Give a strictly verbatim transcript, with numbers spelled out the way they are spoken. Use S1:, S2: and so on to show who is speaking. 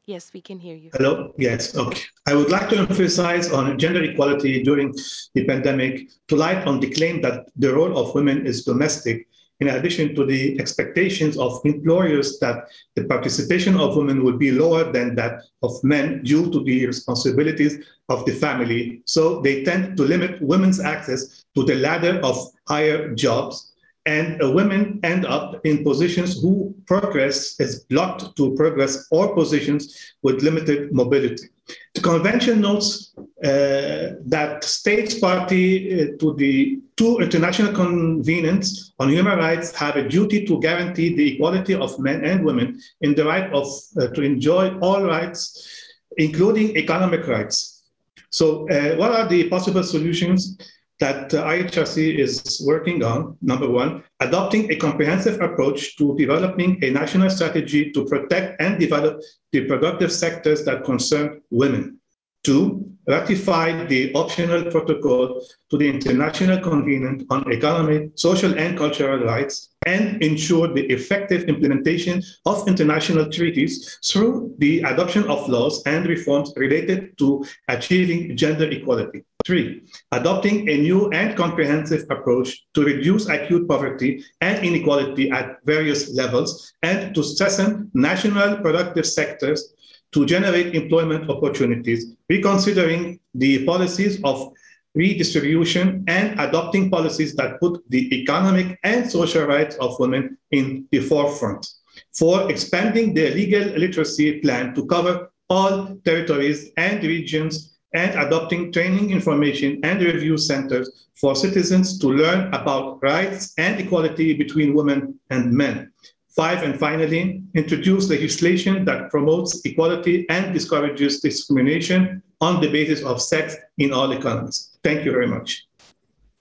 S1: Yes, we can hear you.
S2: Hello? Yes, okay. I would like to emphasize on gender equality during the pandemic to light on the claim that the role of women is domestic, in addition to the expectations of employers that the participation of women would be lower than that of men due to the responsibilities of the family. So they tend to limit women's access to the ladder of higher jobs, and uh, women end up in positions who progress is blocked to progress or positions with limited mobility. The convention notes uh, that states party uh, to the two international conventions on human rights have a duty to guarantee the equality of men and women in the right of uh, to enjoy all rights, including economic rights. So, uh, what are the possible solutions that uh, I H R C is working on? Number one, adopting a comprehensive approach to developing a national strategy to protect and develop the productive sectors that concern women. Two, ratify the optional protocol to the International Covenant on Economic, Social, and Cultural Rights, and ensure the effective implementation of international treaties through the adoption of laws and reforms related to achieving gender equality. Three, adopting a new and comprehensive approach to reduce acute poverty and inequality at various levels and to strengthen national productive sectors to generate employment opportunities, reconsidering the policies of redistribution and adopting policies that put the economic and social rights of women in the forefront. Four, expanding the legal literacy plan to cover all territories and regions and adopting training information and review centers for citizens to learn about rights and equality between women and men. Five, and finally, introduce legislation that promotes equality and discourages discrimination on the basis of sex in all economies. Thank you very much.